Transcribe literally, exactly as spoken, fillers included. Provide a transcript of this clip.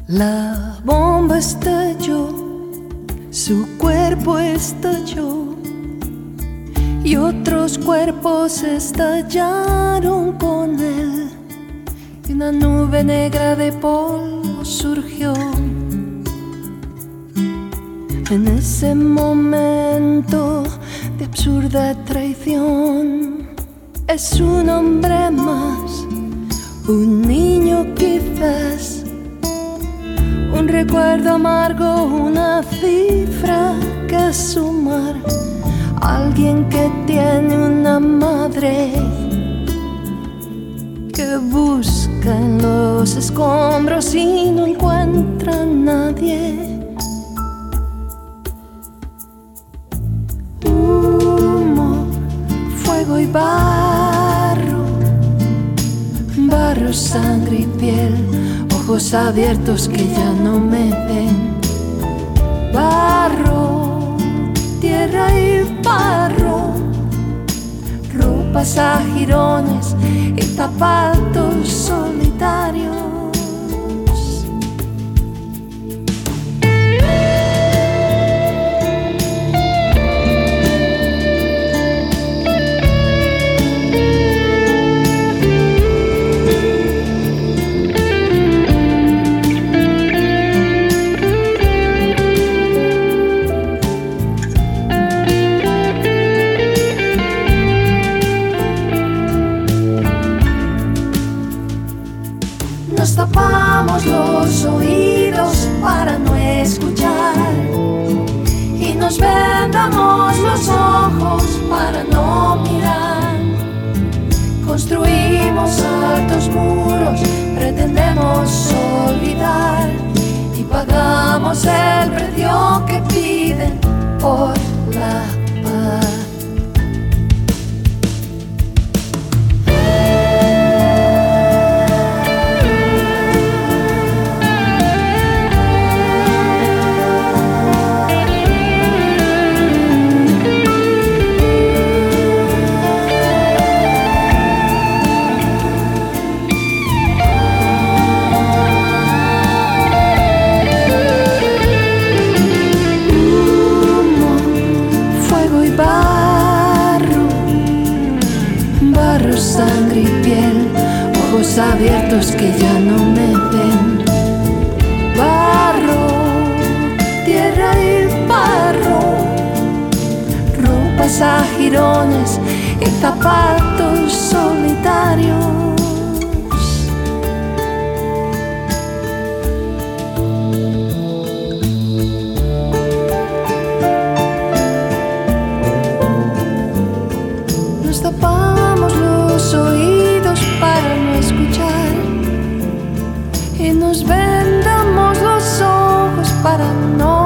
La bomba estalló, su cuerpo estalló y otros cuerpos estallaron con él. Y una nube negra de polvo surgió. En ese momento de absurda traición, es un hombre más, un niño quizás, un recuerdo amargo, una cifra que sumar. Alguien que tiene una madre que busca en los escombros y no encuentra a nadie. Humo, fuego y barro, barro, sangre y piel, ojos abiertos que ya no me ven. Barro, tierra y barro, ropas a jirones y zapatos solitarios. Nos tapamos los oídos para no escuchar y nos vendamos los ojos para no mirar. Construimos altos muros, pretendemos olvidar y pagamos el precio que piden por la paz. Barro, sangre y piel, ojos abiertos que ya no me ven. Barro, tierra y barro, ropas a jirones y zapatos solitarios. Nos tapamos los oídos para no escuchar y nos vendamos los ojos para no